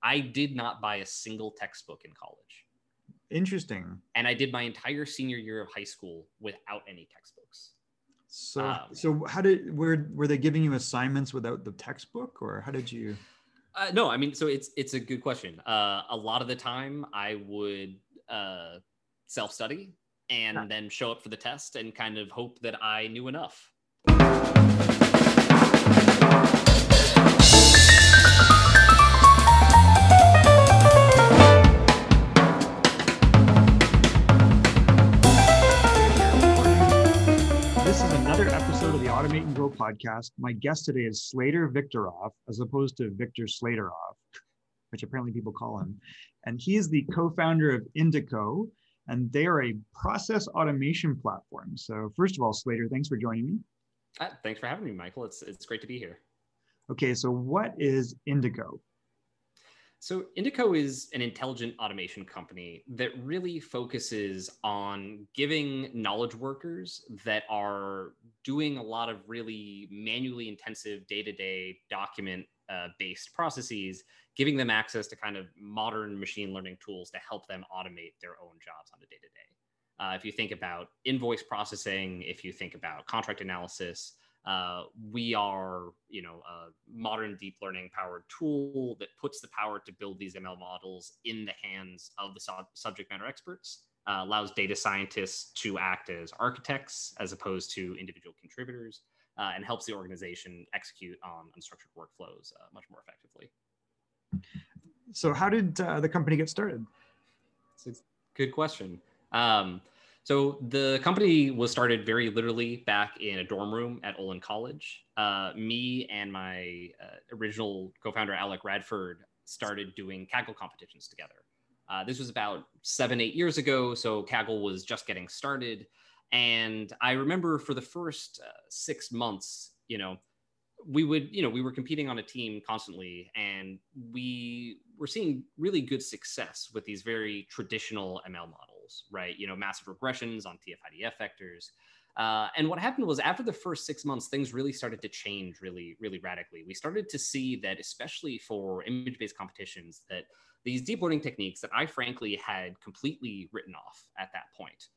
I did not buy a single textbook in college. Interesting. And I did my entire senior year of high school without any textbooks. So how were they giving you assignments without the textbook, or how did you? No, I mean, so it's a good question. A lot of the time I would self-study and then show up for the test and kind of hope that I knew enough. This is another episode of the Automate and Grow podcast. My guest today is Slater Viktorov, as opposed to Victor Slaterov, which apparently people call him. And he is the co-founder of Indico, and they are a process automation platform. So first of all, Slater, thanks for joining me. Thanks for having me, Michael. It's great to be here. Okay, so what is Indico? So Indico is an intelligent automation company that really focuses on giving knowledge workers that are doing a lot of really manually intensive day-to-day document-based processes, giving them access to kind of modern machine learning tools to help them automate their own jobs on a day-to-day. If you think about invoice processing, if you think about contract analysis, we are, a modern deep learning powered tool that puts the power to build these ML models in the hands of the subject matter experts, allows data scientists to act as architects as opposed to individual contributors, and helps the organization execute on unstructured workflows much more effectively. So how did the company get started? It's a good question. So the company was started very literally back in a dorm room at Olin College. Me and my original co-founder, Alec Radford, started doing Kaggle competitions together. This was about 7-8 years ago, so Kaggle was just getting started. And I remember for the first 6 months, we were competing on a team constantly, and we were seeing really good success with these very traditional ML models, right? Massive regressions on TF-IDF vectors. And what happened was after the first 6 months, things really started to change really, really radically. We started to see that, especially for image-based competitions, that these deep learning techniques that I frankly had completely written off at that point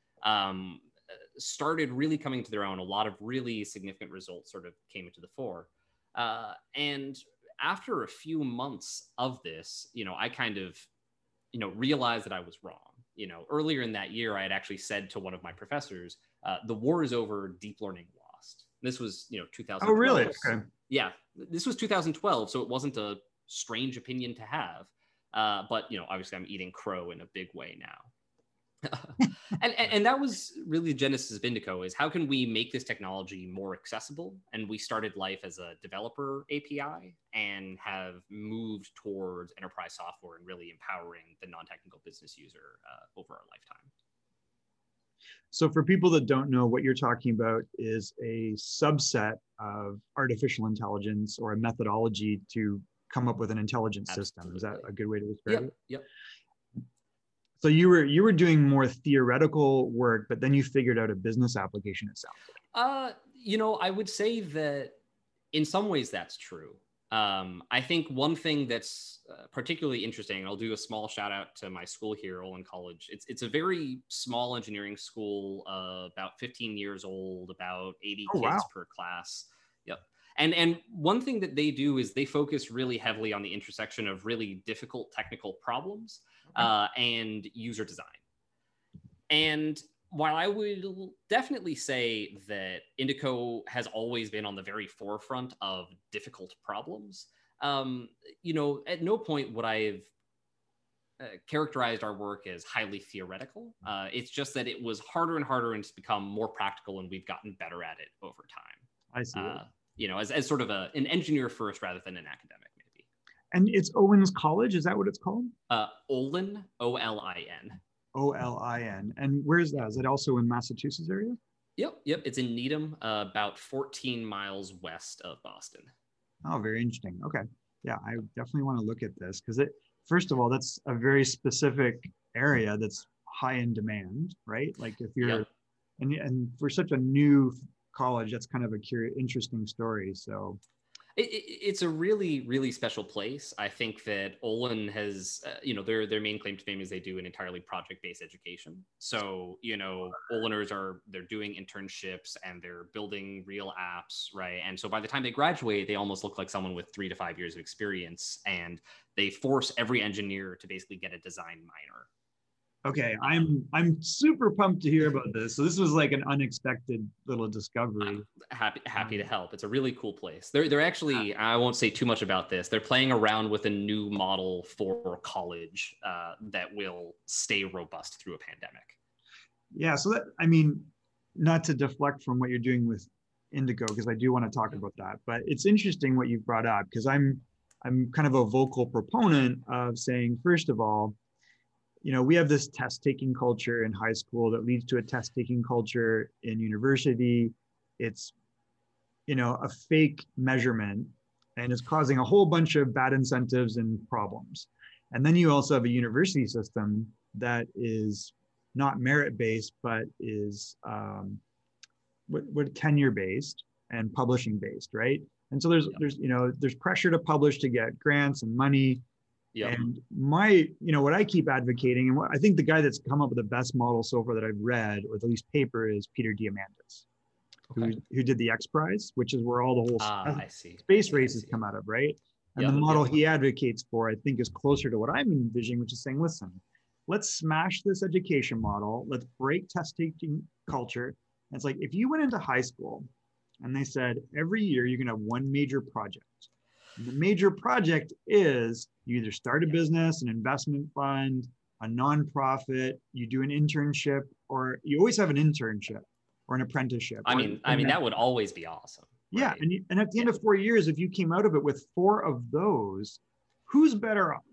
started really coming to their own. A lot of really significant results sort of came into the fore. And after a few months of this, I kind of, realized that I was wrong. Earlier in that year, I had actually said to one of my professors, the war is over, deep learning lost. This was, 2012. Oh, really? Okay. Yeah, this was 2012. So it wasn't a strange opinion to have. But, obviously I'm eating crow in a big way now. and that was really the genesis of Indico, is how can we make this technology more accessible? And we started life as a developer API and have moved towards enterprise software and really empowering the non-technical business user over our lifetime. So for people that don't know, what you're talking about is a subset of artificial intelligence or a methodology to come up with an intelligent system. Is that a good way to describe it? Yep. So you were doing more theoretical work, but then you figured out a business application, it sounds like. I would say that in some ways that's true. I think one thing that's particularly interesting, and I'll do a small shout out to my school here, Olin College. It's a very small engineering school, about 15 years old, about 80 kids per class. Yep. And one thing that they do is they focus really heavily on the intersection of really difficult technical problems and user design. And while I would definitely say that Indico has always been on the very forefront of difficult problems, at no point would I have characterized our work as highly theoretical. It's just that it was harder and harder, and it's become more practical, and we've gotten better at it over time. I see. As sort of an engineer first rather than an academic, maybe. And it's Owens College, is that what it's called? Olin, O-L-I-N. O-L-I-N. And where is that? Is it also in Massachusetts area? Yep. It's in Needham, about 14 miles west of Boston. Oh, very interesting. Okay. Yeah, I definitely want to look at this because first of all, that's a very specific area that's high in demand, right? Like if you're, and for such a new college, that's kind of a interesting story. So It's a really, really special place. I think that Olin has, their main claim to fame is they do an entirely project-based education. So, Oliners they're doing internships and they're building real apps, right? And so by the time they graduate, they almost look like someone with 3 to 5 years of experience, and they force every engineer to basically get a design minor. Okay, I'm super pumped to hear about this. So this was like an unexpected little discovery. Happy to help. It's a really cool place. They're actually, I won't say too much about this. They're playing around with a new model for college that will stay robust through a pandemic. Yeah, so not to deflect from what you're doing with Indico, because I do want to talk about that, but it's interesting what you've brought up, because I'm kind of a vocal proponent of saying, first of all, we have this test-taking culture in high school that leads to a test-taking culture in university. It's, a fake measurement, and it's causing a whole bunch of bad incentives and problems. And then you also have a university system that is not merit-based, but is what tenure-based and publishing-based, right? And so there's pressure to publish to get grants and money. Yep. And what I keep advocating, and what I think the guy that's come up with the best model so far that I've read, or the least paper, is Peter Diamandis, who did the X Prize, which is where all the whole space races come out of, right? And the model he advocates for, I think, is closer to what I'm envisioning, which is saying, listen, let's smash this education model. Let's break test-taking culture. And it's like, if you went into high school and they said, every year you're going to have one major project. And the major project is you either start a business, an investment fund, a nonprofit, you do an internship, or you always have an internship or an apprenticeship. I mean, that would always be awesome. Yeah. Right? And at the end of 4 years, if you came out of it with 4 of those, who's better off?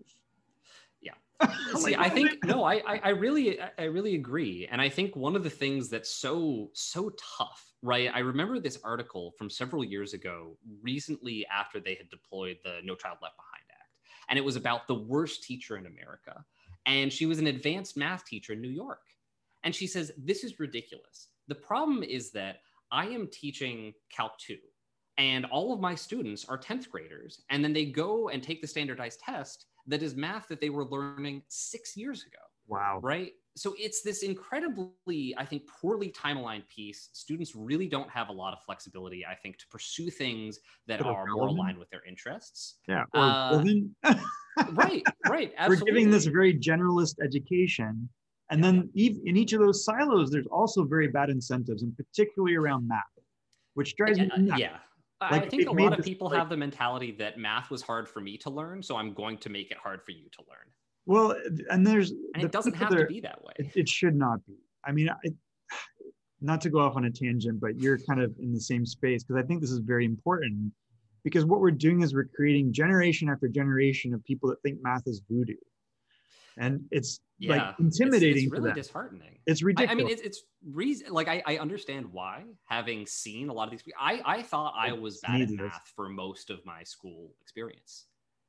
See, I think I really agree, and I think one of the things that's so tough, right? I remember this article from several years ago, recently after they had deployed the No Child Left Behind Act, and it was about the worst teacher in America, and she was an advanced math teacher in New York, and she says, "This is ridiculous. The problem is that I am teaching Calc 2, and all of my students are 10th graders, and then they go and take the standardized test that is math that they were learning 6 years ago." Wow. Right? So it's this incredibly, I think, poorly time-aligned piece. Students really don't have a lot of flexibility, I think, to pursue things that are more aligned with their interests. Yeah. Right. Absolutely. We're giving this very generalist education. And then in each of those silos, there's also very bad incentives, and particularly around math, which drives me nuts. Yeah. I think a lot of people have the mentality that math was hard for me to learn, so I'm going to make it hard for you to learn. Well, and it doesn't have to be that way. It should not be. I mean, not to go off on a tangent, but you're kind of in the same space, because I think this is very important, because what we're doing is we're creating generation after generation of people that think math is voodoo. And it's like intimidating. It's really disheartening. It's ridiculous. I mean, it's reason. Like I understand why, having seen a lot of these. I thought I was bad at math for most of my school experience.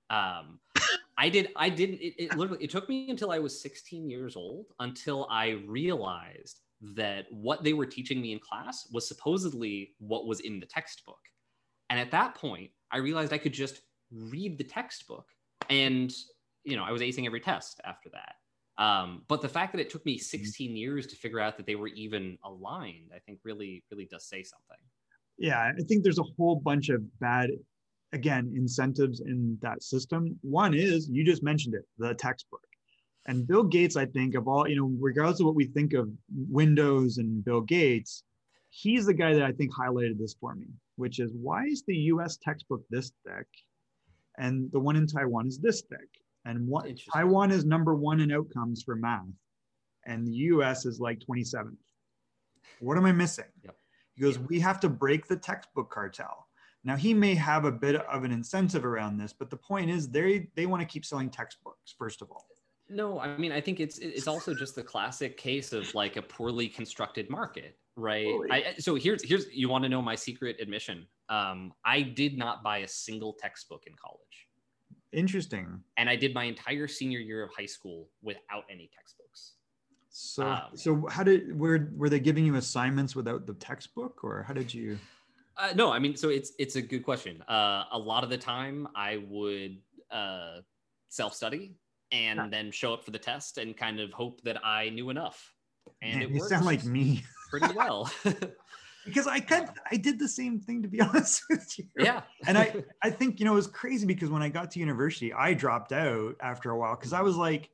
I didn't. It literally. It took me until I was 16 years old until I realized that what they were teaching me in class was supposedly what was in the textbook. And at that point, I realized I could just read the textbook, and I was acing every test after that. But the fact that it took me 16 years to figure out that they were even aligned, I think really, really does say something. Yeah, I think there's a whole bunch of bad, again, incentives in that system. One is, you just mentioned it, the textbook. And Bill Gates, I think, of all, regardless of what we think of Windows and Bill Gates, he's the guy that I think highlighted this for me, which is, why is the US textbook this thick and the one in Taiwan is this thick? And Taiwan is number 1 in outcomes for math, and the US is like 27th. What am I missing? Yep. He goes, we have to break the textbook cartel. Now, he may have a bit of an incentive around this, but the point is they want to keep selling textbooks, first of all. No, I mean, I think it's also just the classic case of like a poorly constructed market, right? So here's you want to know my secret admission. I did not buy a single textbook in college. Interesting. And I did my entire senior year of high school without any textbooks. So how were they giving you assignments without the textbook, or how did you? No, I mean, so it's a good question. A lot of the time, I would self-study and then show up for the test and kind of hope that I knew enough. And Man, it you worked sound like me. pretty well. Because I did the same thing, to be honest with you. Yeah. And I think, it was crazy because when I got to university, I dropped out after a while because I was like,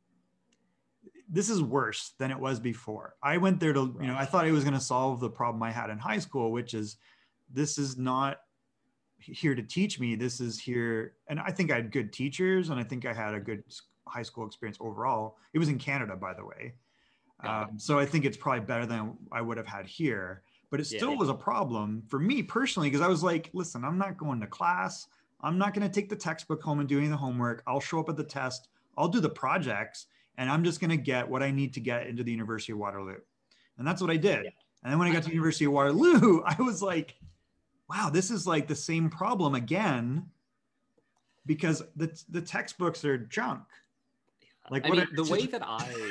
this is worse than it was before. I went there to, I thought it was going to solve the problem I had in high school, which is this is not here to teach me. This is here. And I think I had good teachers and I think I had a good high school experience overall. It was in Canada, by the way. So I think it's probably better than I would have had here, but it still was a problem for me personally, because I was like, listen, I'm not going to class. I'm not going to take the textbook home and do any of the homework. I'll show up at the test. I'll do the projects and I'm just going to get what I need to get into the University of Waterloo. And that's what I did. Yeah. And then when I got to the University of Waterloo, I was like, wow, this is like the same problem again, because the textbooks are junk. Like, I mean, the way that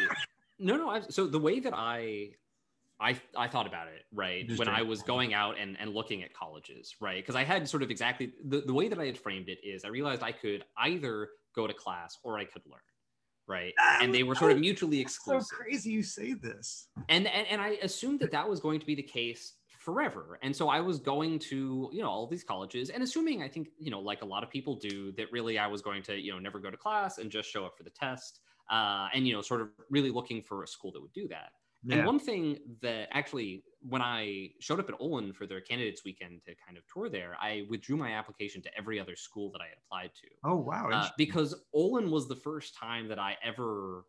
so the way that I thought about it, right, when I was going out and looking at colleges, right, because I had sort of exactly the way that I had framed it is I realized I could either go to class or I could learn, right, and they were sort of mutually exclusive. So crazy you say this. And I assumed that was going to be the case forever. And so I was going to, all these colleges and assuming, I think, like a lot of people do, that really I was going to, never go to class and just show up for the test. And, sort of really looking for a school that would do that. Yeah. And one thing that actually, when I showed up at Olin for their candidates weekend to kind of tour there, I withdrew my application to every other school that I had applied to. Oh, wow. Because Olin was the first time that I ever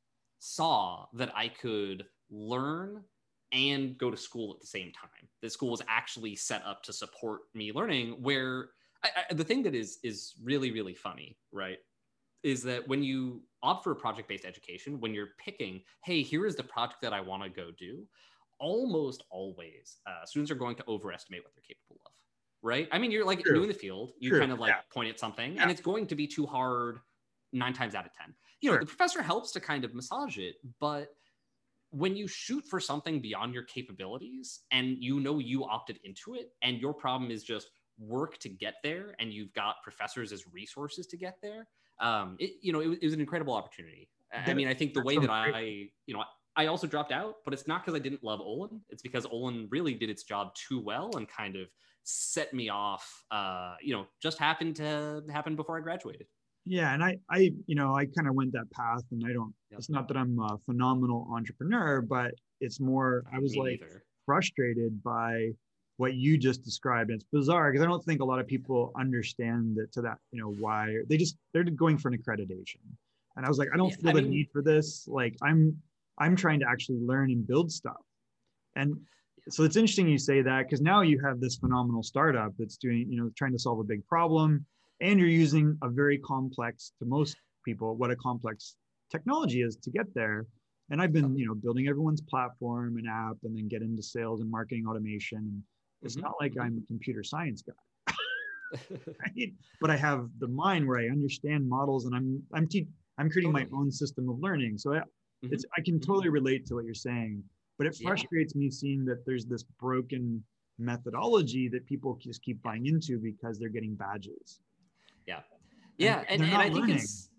saw that I could learn and go to school at the same time. The school was actually set up to support me learning, where the thing that is really, really funny, right, is that when you opt for a project-based education, when you're picking, hey, here is the project that I want to go do, almost always students are going to overestimate what they're capable of, right? I mean, you're like new in the field, you kind of like point at something and it's going to be too hard 9 times out of 10. The professor helps to kind of massage it, but when you shoot for something beyond your capabilities and you opted into it and your problem is just work to get there and you've got professors as resources to get there, it was an incredible opportunity. I mean, I think the way that I also dropped out, but it's not because I didn't love Olin. It's because Olin really did its job too well and kind of set me off, just happened to happen before I graduated. Yeah. And I kind of went that path and it's not that I'm a phenomenal entrepreneur, but it's more, I was frustrated by what you just described. And it's bizarre because I don't think a lot of people understand that why they're going for an accreditation. And I was like, I don't feel the need for this. Like I'm trying to actually learn and build stuff. And so it's interesting you say that, because now you have this phenomenal startup that's doing, trying to solve a big problem. And you're using a very complex, to most people, what a complex technology is to get there. And I've been, building everyone's platform and app and then get into sales and marketing automation. It's not like I'm a computer science guy, right? But I have the mind where I understand models and I'm creating my own system of learning. So I can totally relate to what you're saying, but it frustrates me seeing that there's this broken methodology that people just keep buying into because they're getting badges. Yeah. And I think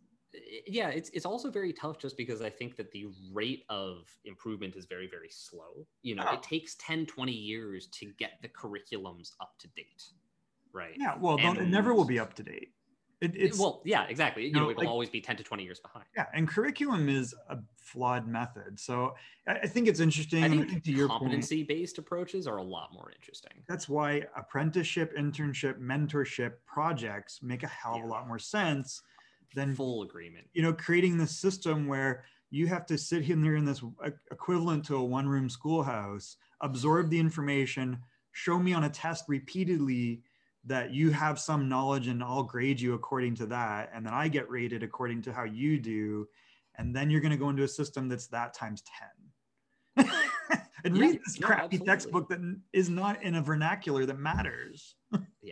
it's also very tough just because I think that the rate of improvement is very, very slow. It takes 10, 20 years to get the curriculums up to date, right? Yeah, well, it never will be up to date. Well, yeah, exactly. It will always be 10 to 20 years behind. Yeah, and curriculum is a flawed method. So I think it's interesting. I think to your competency-based approaches are a lot more interesting. That's why apprenticeship, internship, mentorship projects make a hell of a lot more sense than full agreement. Creating this system where you have to sit in there in this equivalent to a one-room schoolhouse, absorb the information, show me on a test repeatedly that you have some knowledge and I'll grade you according to that. And then I get rated according to how you do. And then you're going to go into a system that's that times 10. And read this crappy textbook that is not in a vernacular that matters. Yeah.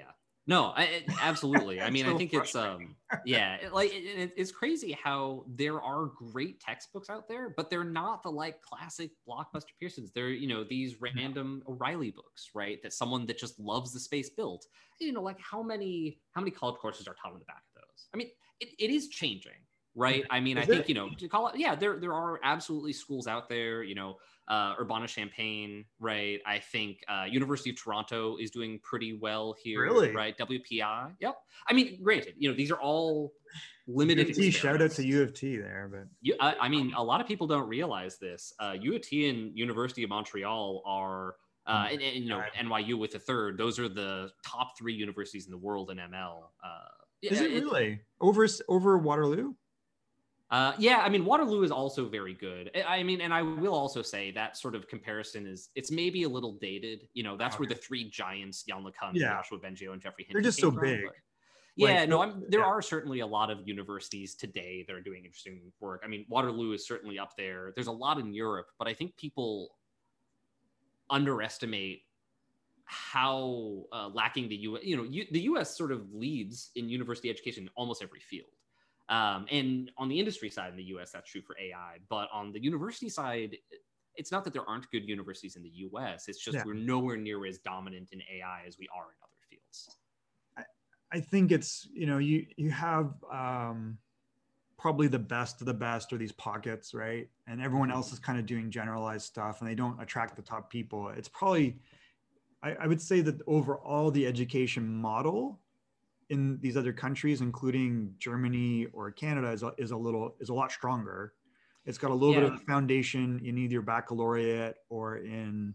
No, absolutely. I mean, I So think it's yeah, it's crazy how there are great textbooks out there, but they're not the like classic blockbuster Pearsons. They're, these random O'Reilly books, right? That someone that just loves the space built. Like how many college courses are taught on the back of those? I mean, it is changing, right? I mean, I think, to call it, yeah, there are absolutely schools out there, Urbana-Champaign, right? I think University of Toronto is doing pretty well here, Really? right? WPI, yep. I mean, granted, these are all limited U of T, shout out experiments. to U of T there, but I mean, a lot of people don't realize this. U of T and University of Montreal are, and NYU with a third. Those are the top 3 universities in the world in ML. Is it really over Waterloo? Yeah, I mean, Waterloo is also very good. I mean, and I will also say that sort of comparison it's maybe a little dated. That's where the 3 giants, Jan LeCun, Joshua Bengio, and Jeffrey Hinton, they're just so from, big. Yeah, there are certainly a lot of universities today that are doing interesting work. I mean, Waterloo is certainly up there. There's a lot in Europe, but I think people underestimate how lacking the U.S. The U.S. sort of leads in university education in almost every field. And on the industry side in the US, that's true for AI. But on the university side, it's not that there aren't good universities in the US. It's just we're nowhere near as dominant in AI as we are in other fields. I think it's, you have probably the best of the best or these pockets, right? And everyone else is kind of doing generalized stuff and they don't attract the top people. It's probably, I would say that overall the education model in these other countries, including Germany or Canada, is a lot stronger. It's got a little bit of a foundation in either baccalaureate or in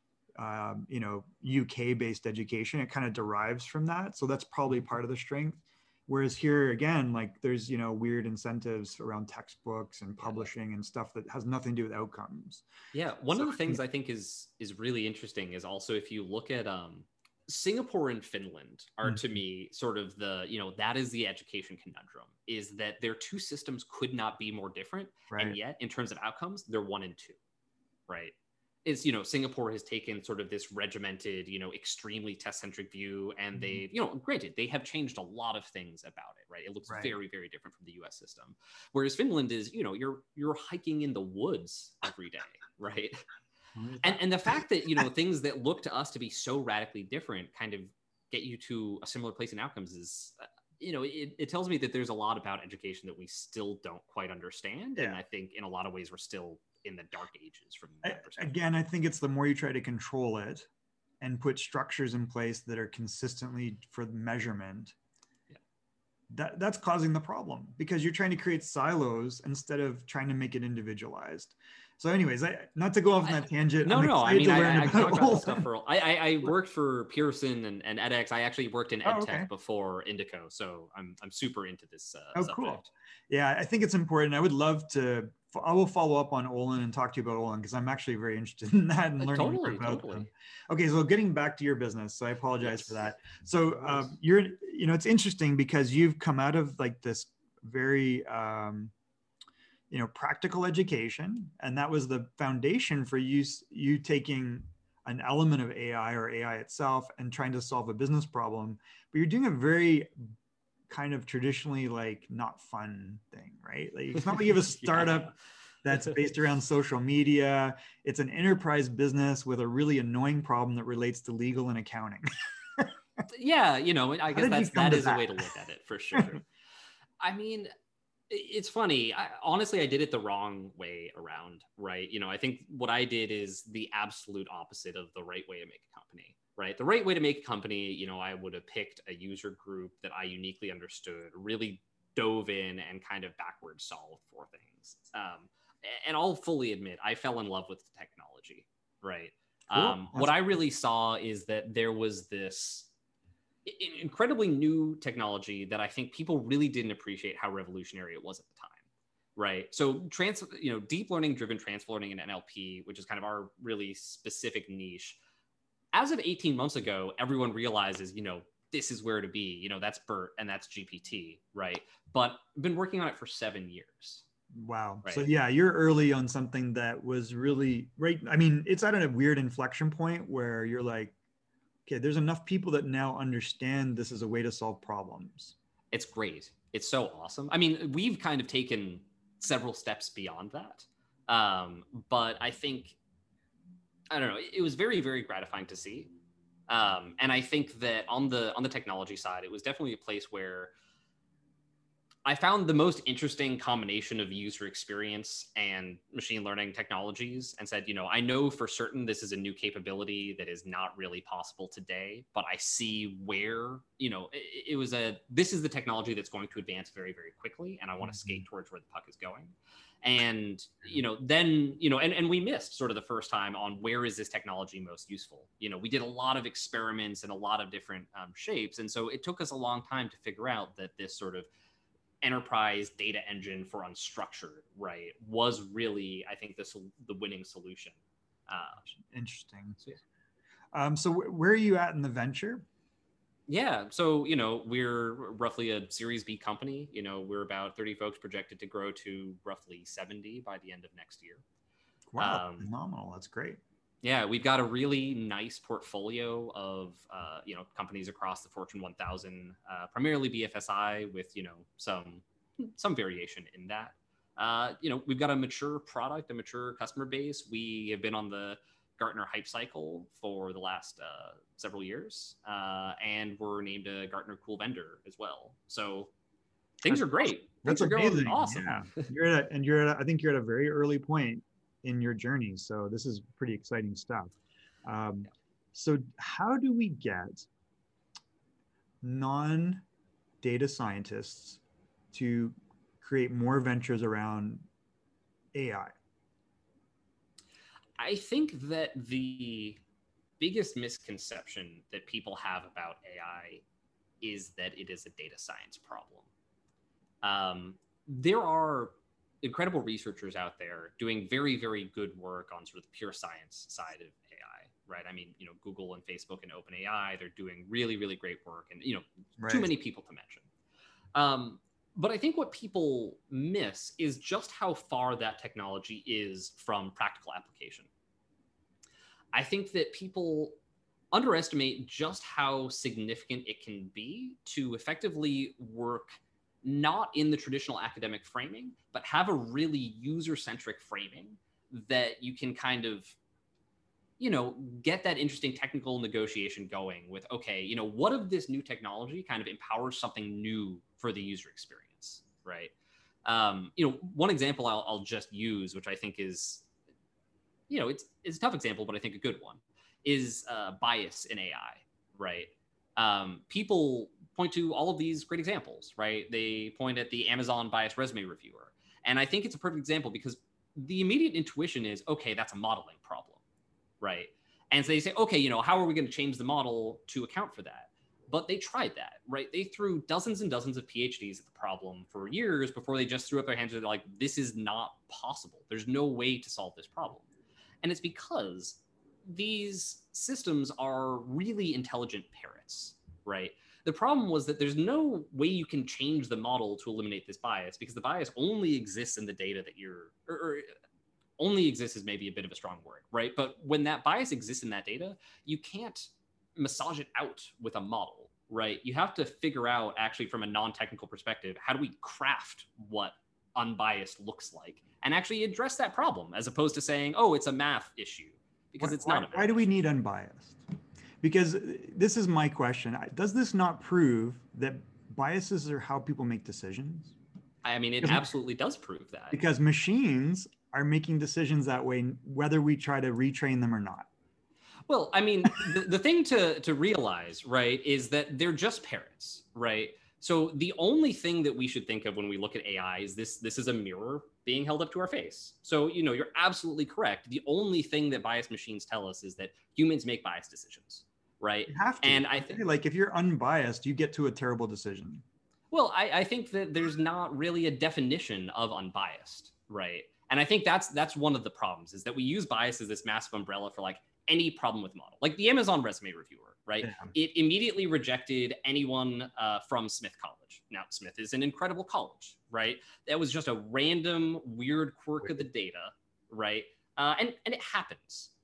UK based education. It kind of derives from that, so that's probably part of the strength. Whereas here again, like there's weird incentives around textbooks and publishing and stuff that has nothing to do with outcomes. Yeah, one of the things I think is really interesting is also if you look at Singapore and Finland are to me sort of the, that is the education conundrum, is that their 2 systems could not be more different. Right. And yet in terms of outcomes, they're 1 and 2, right? Is, Singapore has taken sort of this regimented, extremely test-centric view. And they, granted, they have changed a lot of things about it, right? It looks very, very different from the US system. Whereas Finland is, you're hiking in the woods every day, right? And the fact that, things that look to us to be so radically different kind of get you to a similar place in outcomes is, it tells me that there's a lot about education that we still don't quite understand. Yeah. And I think in a lot of ways, we're still in the dark ages from that perspective. Again, I think it's the more you try to control it and put structures in place that are consistently for measurement, that's causing the problem, because you're trying to create silos instead of trying to make it individualized. So anyways, not to go off on that tangent. No. I mean, I talked about this stuff for, I worked for Pearson and edX. I actually worked in EdTech before Indico. So I'm super into this subject. Cool. Yeah, I think it's important. I would love to, I will follow up on Olin and talk to you about Olin, because I'm actually very interested in that and learning more about them. Okay, so getting back to your business. So I apologize for that. So you're, it's interesting because you've come out of like this very, practical education, and that was the foundation for you taking an element of AI or AI itself and trying to solve a business problem. But you're doing a very kind of traditionally like not fun thing, right? Like it's not like you have a startup that's based around social media. It's an enterprise business with a really annoying problem that relates to legal and accounting. Yeah, I guess that is a way to look at it for sure. I mean, it's funny. Honestly, I did it the wrong way around, right? I think what I did is the absolute opposite of the right way to make a company, right? The right way to make a company, I would have picked a user group that I uniquely understood, really dove in and kind of backwards solved for things. And I'll fully admit, I fell in love with the technology, right? Cool. What I really saw is that there was this incredibly new technology that I think people really didn't appreciate how revolutionary it was at the time, right? So deep learning driven transfer learning and NLP, which is kind of our really specific niche. As of 18 months ago, everyone realizes, this is where to be, that's BERT and that's GPT, right? But I've been working on it for 7 years. Wow. Right. So yeah, you're early on something that was really right. I mean, it's at a weird inflection point where you're like, okay, there's enough people that now understand this is a way to solve problems. It's great. It's so awesome. I mean, we've kind of taken several steps beyond that. But I think, I don't know, it was very, very gratifying to see. And I think that on the technology side, it was definitely a place where I found the most interesting combination of user experience and machine learning technologies, and said, I know for certain this is a new capability that is not really possible today, but I see where, this is the technology that's going to advance very, very quickly, and I want to skate towards where the puck is going. And, then, and we missed sort of the first time on where is this technology most useful. We did a lot of experiments in a lot of different shapes. And so it took us a long time to figure out that this sort of enterprise data engine for unstructured, right, was really, I think, the winning solution. Interesting. So where are you at in the venture? Yeah, so we're roughly a Series B company. We're about 30 folks, projected to grow to roughly 70 by the end of next year. Wow, phenomenal! That's great. Yeah, we've got a really nice portfolio of companies across the Fortune 1000, primarily BFSI, with some variation in that. We've got a mature product, a mature customer base. We have been on the Gartner hype cycle for the last several years, and we're named a Gartner Cool Vendor as well. So things are great. That's amazing. Awesome. Yeah. I think you're at a very early point in your journey. So this is pretty exciting stuff. So how do we get non-data scientists to create more ventures around AI? I think that the biggest misconception that people have about AI is that it is a data science problem. There are incredible researchers out there doing very, very good work on sort of the pure science side of AI, right? I mean, Google and Facebook and OpenAI, they're doing really, really great work, and, right. Too many people to mention. But I think what people miss is just how far that technology is from practical application. I think that people underestimate just how significant it can be to effectively work not in the traditional academic framing, but have a really user-centric framing that you can kind of, get that interesting technical negotiation going with, okay, what if this new technology kind of empowers something new for the user experience, right? One example I'll just use, which I think is, it's a tough example, but I think a good one, is bias in AI, right? People point to all of these great examples, right? They point at the Amazon bias resume reviewer. And I think it's a perfect example because the immediate intuition is, okay, that's a modeling problem, right? And so they say, okay, how are we going to change the model to account for that? But they tried that, right? They threw dozens and dozens of PhDs at the problem for years before they just threw up their hands and they're like, this is not possible. There's no way to solve this problem. And it's because these systems are really intelligent parrots, right? The problem was that there's no way you can change the model to eliminate this bias because the bias only exists in the data that or only exists is maybe a bit of a strong word, right? But when that bias exists in that data, you can't massage it out with a model, right? You have to figure out, actually, from a non-technical perspective, how do we craft what unbiased looks like and actually address that problem, as opposed to saying, oh, it's a math issue, because it's not. Why do we need unbiased? Because this is my question. Does this not prove that biases are how people make decisions? I mean, it absolutely does prove that. Because machines are making decisions that way, whether we try to retrain them or not. Well, I mean, the thing to realize, right, is that they're just parrots, right? So the only thing that we should think of when we look at AI is this is a mirror being held up to our face. So, you're absolutely correct. The only thing that biased machines tell us is that humans make biased decisions, right? You have to. And I think, like, if you're unbiased, you get to a terrible decision. Well, I think that there's not really a definition of unbiased, right? And I think that's one of the problems, is that we use bias as this massive umbrella for like any problem with model, like the Amazon resume reviewer, right? Yeah. It immediately rejected anyone from Smith College. Now, Smith is an incredible college, right? That was just a random weird quirk of the data, right? And it happens,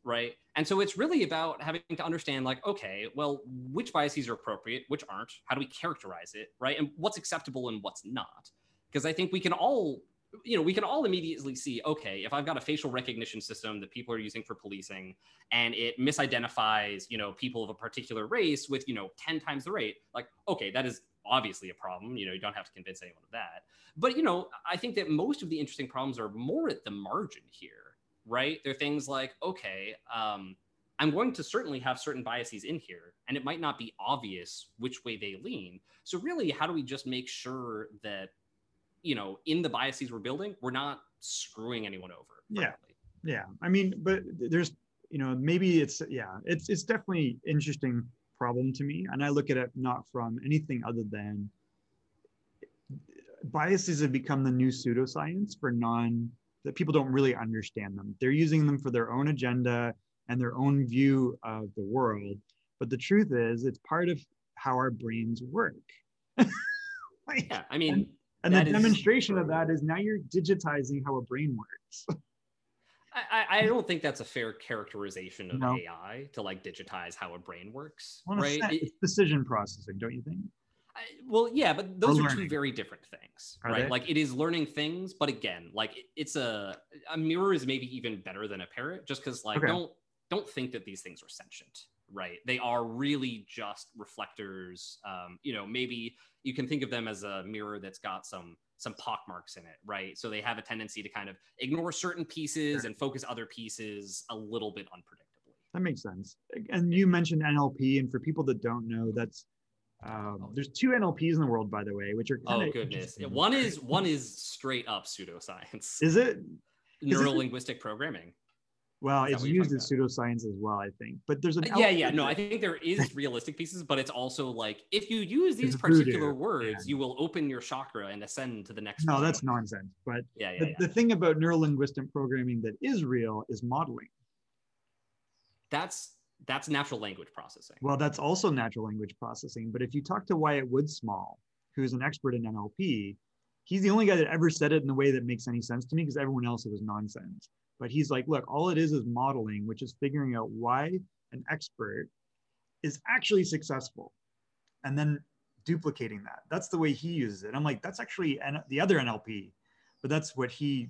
right? And so it's really about having to understand, like, okay, well, which biases are appropriate, which aren't, how do we characterize it, right? And what's acceptable and what's not. Because I think we can all, we can all immediately see, okay, if I've got a facial recognition system that people are using for policing and it misidentifies, people of a particular race with, 10 times the rate, like, okay, that is obviously a problem. You don't have to convince anyone of that. But, I think that most of the interesting problems are more at the margin here, right? They're things like, okay, I'm going to certainly have certain biases in here, and it might not be obvious which way they lean. So really, how do we just make sure that, in the biases we're building, we're not screwing anyone over? Yeah. I mean, but there's, maybe it's definitely interesting problem to me. And I look at it not from anything other than biases have become the new pseudoscience that people don't really understand them. They're using them for their own agenda and their own view of the world. But the truth is, it's part of how our brains work. Yeah, I mean, and the demonstration of that is now you're digitizing how a brain works. I don't think that's a fair characterization of AI to like digitize how a brain works, right? It's decision processing, don't you think? Well, yeah, but those are two very different things, right? They? Like it is learning things, but again, like it's a mirror is maybe even better than a parrot, just because like don't think that these things are sentient, right? They are really just reflectors. Maybe you can think of them as a mirror that's got some pock marks in it, right? So they have a tendency to kind of ignore certain pieces and focus other pieces a little bit unpredictably. That makes sense. And you mentioned NLP, and for people that don't know, that's there's two NLPs in the world, by the way, which are kind of goodness. One is straight up pseudoscience. Is it? Neuro-linguistic programming. Well, it's used as pseudoscience as well, I think. But there's an no, I think there is realistic pieces, but it's also like if you use these particular words, you will open your chakra and ascend to the next. No, that's nonsense. But the thing about neuro-linguistic programming that is real is modeling. That's natural language processing. Well, that's also natural language processing. But if you talk to Wyatt Woodsmall, who's an expert in NLP, he's the only guy that ever said it in a way that makes any sense to me, because everyone else it was nonsense. But he's like, look, all it is modeling, which is figuring out why an expert is actually successful and then duplicating that. That's the way he uses it. I'm like, that's actually the other NLP, but that's what he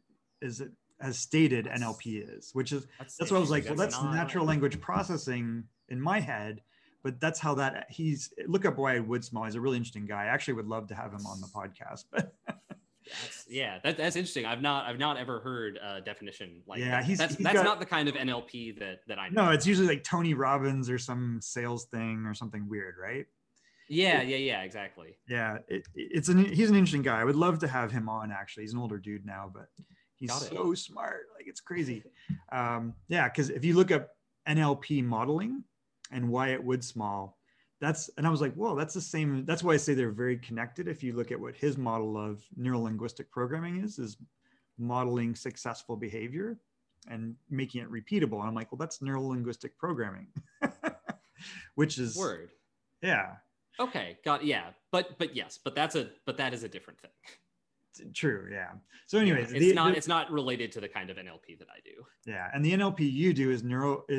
has stated NLP is, which is, that's what I was like, well, that's natural language processing in my head, but that's how look up Wyatt Woodsmall. He's a really interesting guy. I actually would love to have him on the podcast, but that's interesting. I've not ever heard a definition like that. That's not the kind of NLP that I know. No, it's usually like Tony Robbins or some sales thing or something weird, right? Yeah, exactly. Yeah, he's an interesting guy. I would love to have him on. Actually, he's an older dude now, but he's so smart. Like, it's crazy. Because if you look up NLP modeling and Wyatt Woodsmall, and I was like, whoa, that's the same. That's why I say they're very connected. If you look at what his model of neuro-linguistic programming is modeling successful behavior and making it repeatable. And I'm like, well, that's neuro-linguistic programming, which is word. Yeah. Okay. Got But that is a different thing. True. Yeah. So anyways, it's not related to the kind of NLP that I do. Yeah. And the NLP you do is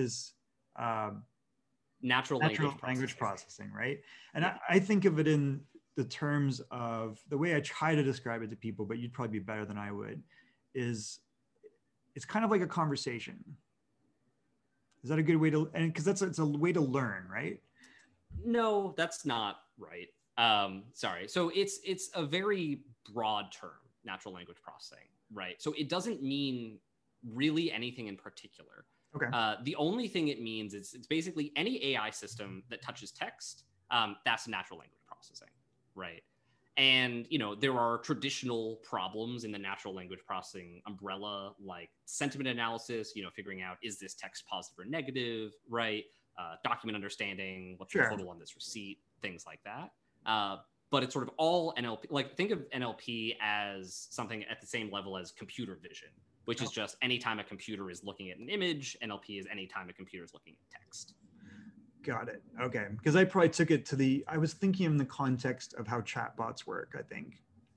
natural language processing, right? And I think of it in the terms of the way I try to describe it to people, but you'd probably be better than I would, is it's kind of like a conversation. Is that a good way to, and because it's a way to learn, right? No, that's not right. Sorry. So it's a very broad term, natural language processing, right? So it doesn't mean really anything in particular. Okay. The only thing it means is it's basically any AI system that touches text, that's natural language processing, right? And, there are traditional problems in the natural language processing umbrella, like sentiment analysis, figuring out, is this text positive or negative, right? Document understanding, what's the total on this receipt, things like that. But it's sort of all NLP, like think of NLP as something at the same level as computer vision, which is just anytime a computer is looking at an image, NLP is anytime a computer is looking at text. Got it. Okay. Because I probably took it I was thinking in the context of how chatbots work, I think.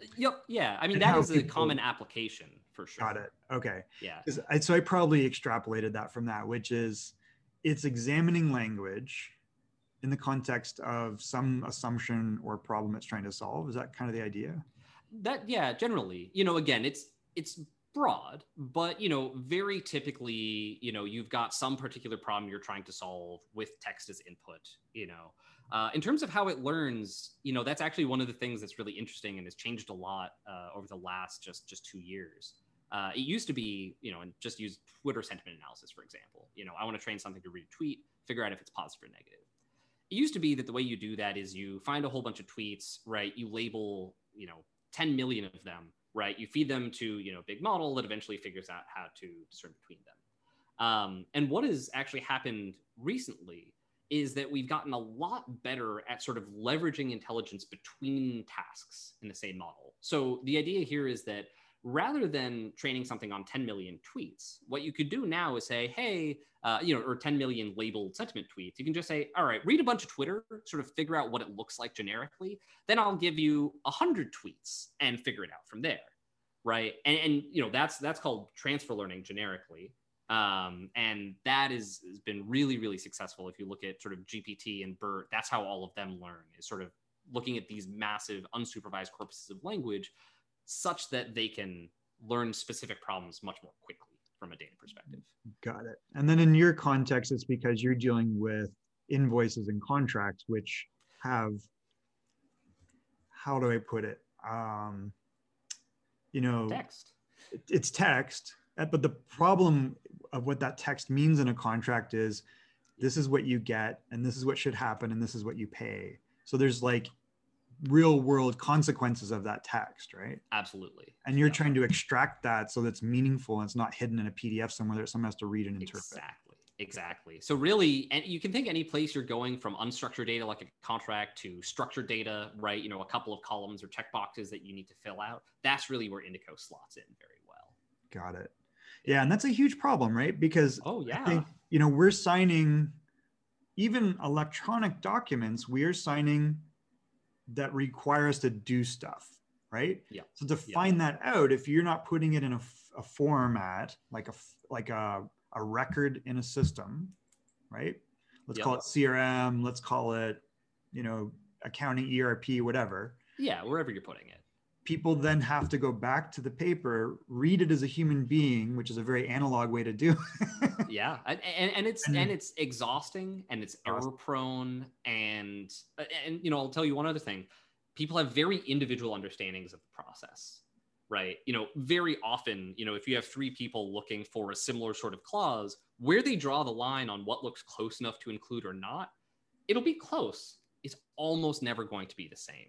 Yep. Yeah. I mean, And that how is a people- common application for sure. Got it. Okay. Yeah. So I probably extrapolated that from that, which is it's examining language in the context of some assumption or problem it's trying to solve. Is that kind of the idea? That, yeah, generally, you know, again, it's broad, but, you know, very typically, you know, you've got some particular problem you're trying to solve with text as input, you know. In terms of how it learns, you know, that's actually one of the things that's really interesting and has changed a lot over the last just 2 years. It used to be, you know, and just use Twitter sentiment analysis, for example. You know, I want to train something to read a tweet, figure out if it's positive or negative. It used to be that the way you do that is you find a whole bunch of tweets, right? You label, you know, 10 million of them, right? You feed them to, you know, a big model that eventually figures out how to discern between them. And what has actually happened recently is that we've gotten a lot better at sort of leveraging intelligence between tasks in the same model. So the idea here is that rather than training something on 10 million tweets, what you could do now is say, hey, you know, or 10 million labeled sentiment tweets, you can just say, all right, read a bunch of Twitter, sort of figure out what it looks like generically. Then I'll give you 100 tweets and figure it out from there, right? And you know, that's called transfer learning generically. And that has been really, really successful. If you look at sort of GPT and BERT, that's how all of them learn, is sort of looking at these massive unsupervised corpuses of language such that they can learn specific problems much more quickly from a data perspective. Got it. And then in your context, it's because you're dealing with invoices and contracts, which have, how do I put it? You know, Text. It's text, but the problem of what that text means in a contract is this is what you get and this is what should happen and this is what you pay. So there's like real world consequences of that text, right? Absolutely. And you're trying to extract that so that's meaningful and it's not hidden in a PDF somewhere that someone has to read and interpret. Exactly. So really, and you can think any place you're going from unstructured data like a contract to structured data, right? You know, a couple of columns or checkboxes that you need to fill out. That's really where Indico slots in very well. Got it. Yeah, and that's a huge problem, right? Because I think, you know, we're signing even electronic documents, we are signing that require us to do stuff, right? Yeah. So to find that out, if you're not putting it in a format, like a record in a system, right? Let's call it CRM, let's call it, you know, accounting, ERP, whatever. Yeah, wherever you're putting it. People then have to go back to the paper, read it as a human being, which is a very analog way to do it. Yeah, and it's exhausting and it's error prone and you know, I'll tell you one other thing. People have very individual understandings of the process, right? You know, very often, you know, if you have 3 people looking for a similar sort of clause, where they draw the line on what looks close enough to include or not, it'll be close. It's almost never going to be the same.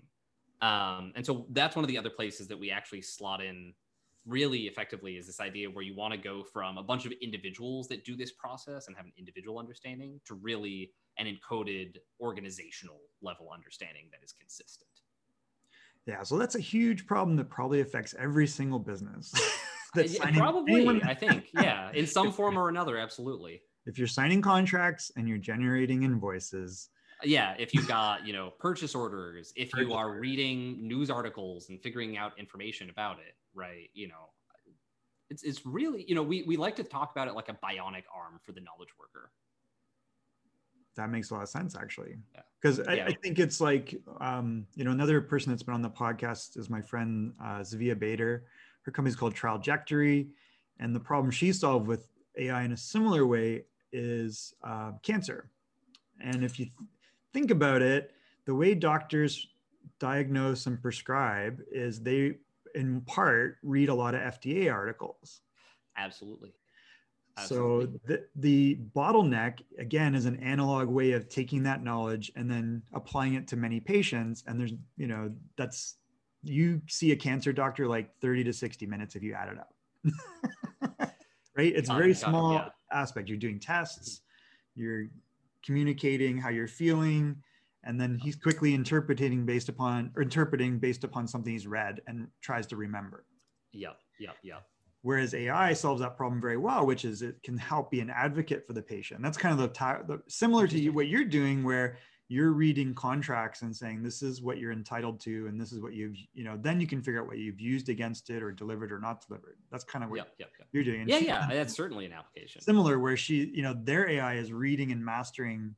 And so that's one of the other places that we actually slot in really effectively, is this idea where you want to go from a bunch of individuals that do this process and have an individual understanding to really an encoded organizational level understanding that is consistent. Yeah, so that's a huge problem that probably affects every single business. Probably, I think, yeah, in some form or another, absolutely. If you're signing contracts and you're generating invoices. Yeah, if you've got, you know, purchase orders, if you are reading news articles and figuring out information about it, right? You know, it's really, you know, we like to talk about it like a bionic arm for the knowledge worker. That makes a lot of sense, actually. Because I think it's like, you know, another person that's been on the podcast is my friend Zavia Bader. Her company's called Trajectory. And the problem she solved with AI in a similar way is cancer. And if you think about it, the way doctors diagnose and prescribe is they, in part, read a lot of FDA articles. Absolutely. So the bottleneck, again, is an analog way of taking that knowledge and then applying it to many patients. And there's, you know, you see a cancer doctor like 30 to 60 minutes if you add it up. Right? It's a very small aspect. You're doing tests, you're communicating how you're feeling, and then he's quickly interpreting based upon something he's read and tries to remember. Yeah. Whereas AI solves that problem very well, which is it can help be an advocate for the patient. That's kind of the similar to what you're doing, where you're reading contracts and saying, this is what you're entitled to, and this is what you've, then you can figure out what you've used against it or delivered or not delivered. That's kind of what you're doing. And yeah, that's certainly an application. Similar, where their AI is reading and mastering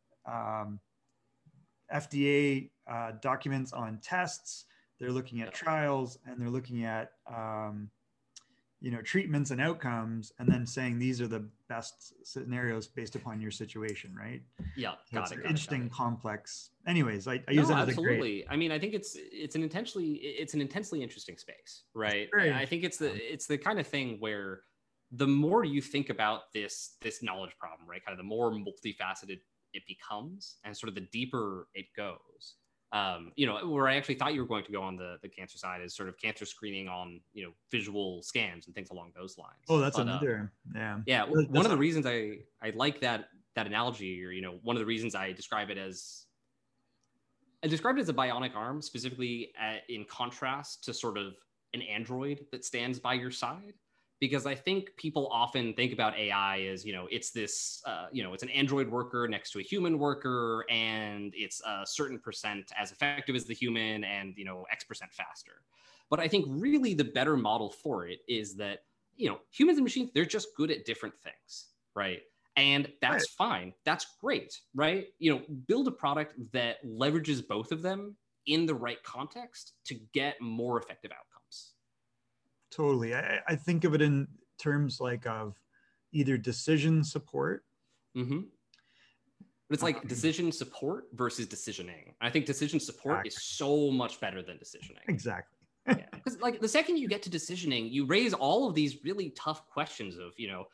FDA documents on tests. They're looking at trials, and they're looking at treatments and outcomes, and then saying these are the best scenarios based upon your situation, right? Yeah, so got it. Interesting, complex. Anyways, I use that as absolutely. I mean, I think it's an intensely interesting space, right? I think it's the kind of thing where the more you think about this knowledge problem, right, kind of the more multifaceted it becomes, and sort of the deeper it goes. Where I actually thought you were going to go on the cancer side is sort of cancer screening on, visual scans and things along those lines. Oh, that's another, yeah. Yeah. One of the reasons I like that analogy, or, one of the reasons I described it as a bionic arm, specifically in contrast to sort of an android that stands by your side. Because I think people often think about AI as, it's this, it's an android worker next to a human worker, and it's a certain percent as effective as the human, and, X% faster. But I think really the better model for it is that, humans and machines, they're just good at different things, right? And that's fine. That's great, right? Build a product that leverages both of them in the right context to get more effective outcomes. Totally. I think of it in terms like of either decision support. Mm-hmm. But it's like decision support versus decisioning. I think decision support is so much better than decisioning. Exactly. Because like the second you get to decisioning, you raise all of these really tough questions of,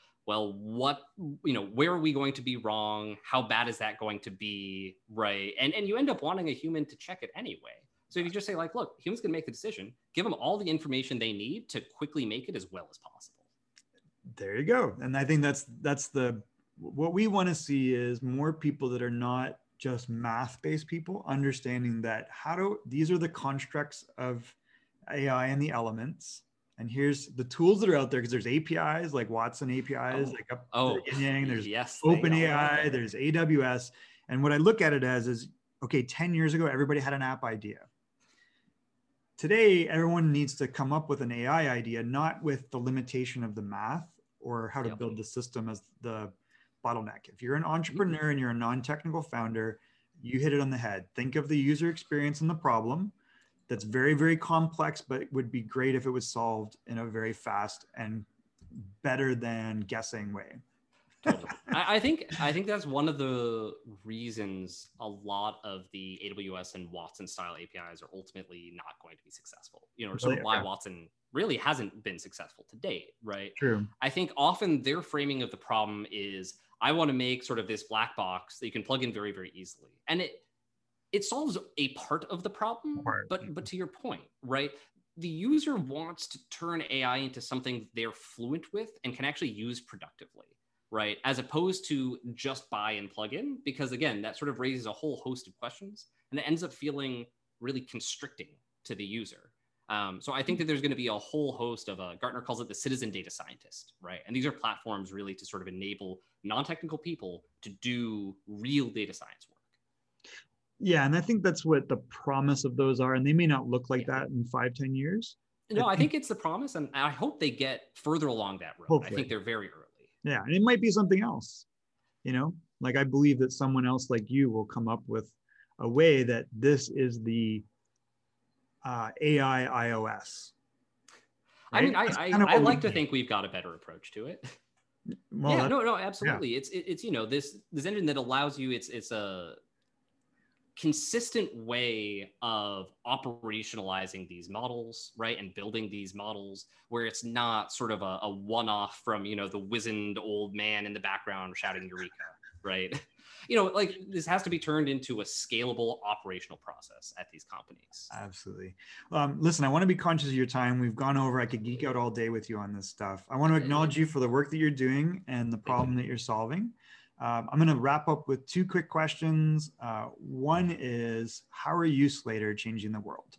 where are we going to be wrong? How bad is that going to be? Right. And you end up wanting a human to check it anyway. So if you just say, like, look, humans can make the decision, give them all the information they need to quickly make it as well as possible. There you go. And I think that's what we want to see is more people that are not just math-based people, understanding that these are the constructs of AI and the elements. And here's the tools that are out there, because there's APIs like Watson APIs, there's OpenAI, there's AWS. And what I look at it as is, okay, 10 years ago, everybody had an app idea. Today, everyone needs to come up with an AI idea, not with the limitation of the math or how to build the system as the bottleneck. If you're an entrepreneur and you're a non-technical founder, you hit it on the head. Think of the user experience and the problem that's very, very complex, but it would be great if it was solved in a very fast and better than guessing way. Totally. I think that's one of the reasons a lot of the AWS and Watson style APIs are ultimately not going to be successful, or sort of why Watson really hasn't been successful to date, right? True. I think often their framing of the problem is, I want to make sort of this black box that you can plug in very, very easily. And it solves a part of the problem, but to your point, right? The user wants to turn AI into something they're fluent with and can actually use productively. Right, as opposed to just buy and plug in, because again, that sort of raises a whole host of questions, and it ends up feeling really constricting to the user. So I think that there's going to be a whole host of, Gartner calls it the citizen data scientist, right? And these are platforms really to sort of enable non-technical people to do real data science work. Yeah, and I think that's what the promise of those are, and they may not look like that in 5-10 years. No, I think it's the promise, and I hope they get further along that road. Hopefully. I think they're very early. Yeah, and it might be something else, like I believe that someone else like you will come up with a way that this is the AI iOS. Right? I mean, I like to think we've got a better approach to it. Well, yeah, no, absolutely. Yeah. It's this engine that allows you. It's a consistent way of operationalizing these models, right? And building these models where it's not sort of a one-off from, the wizened old man in the background shouting Eureka, right? Like this has to be turned into a scalable operational process at these companies. Absolutely. Listen, I want to be conscious of your time. We've gone over, I could geek out all day with you on this stuff. I want to acknowledge you for the work that you're doing and the problem that you're solving. I'm going to wrap up with 2 quick questions. One is, how are you, Slater, changing the world?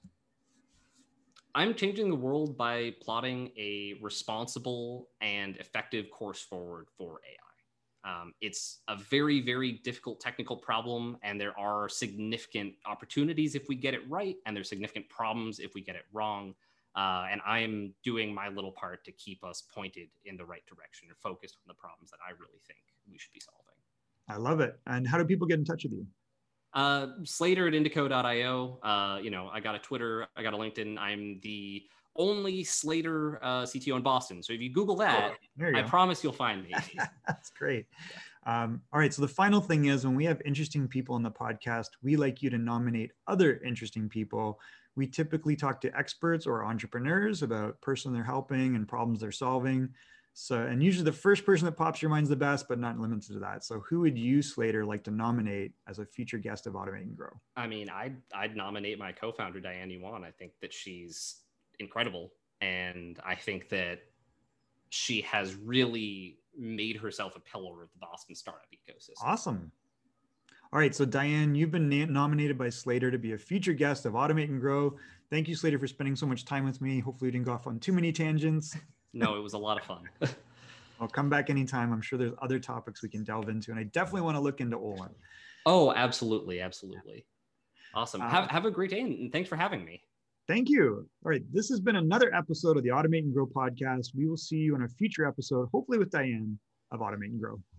I'm changing the world by plotting a responsible and effective course forward for AI. It's a very, very difficult technical problem, and there are significant opportunities if we get it right, and there's significant problems if we get it wrong. And I am doing my little part to keep us pointed in the right direction and focused on the problems that I really think we should be solving. I love it. And how do people get in touch with you? Slater at indico.io. I got a Twitter, I got a LinkedIn. I'm the only Slater CTO in Boston. So if you Google that, I promise you'll find me. That's great. All right. So the final thing is, when we have interesting people on the podcast, we like you to nominate other interesting people. We typically talk to experts or entrepreneurs about person they're helping and problems they're solving. So, and usually the first person that pops your mind is the best, but not limited to that. So who would you, Slater, like to nominate as a future guest of Automate and Grow? I mean, I'd nominate my co-founder, Diane Yuan. I think that she's incredible. And I think that she has really made herself a pillar of the Boston startup ecosystem. Awesome. All right. So Diane, you've been nominated by Slater to be a future guest of Automate and Grow. Thank you, Slater, for spending so much time with me. Hopefully we didn't go off on too many tangents. No, it was a lot of fun. I'll come back anytime. I'm sure there's other topics we can delve into, and I definitely want to look into Olin. Oh, absolutely. Absolutely. Awesome. Have a great day, and thanks for having me. Thank you. All right. This has been another episode of the Automate and Grow podcast. We will see you in a future episode, hopefully with Diane, of Automate and Grow.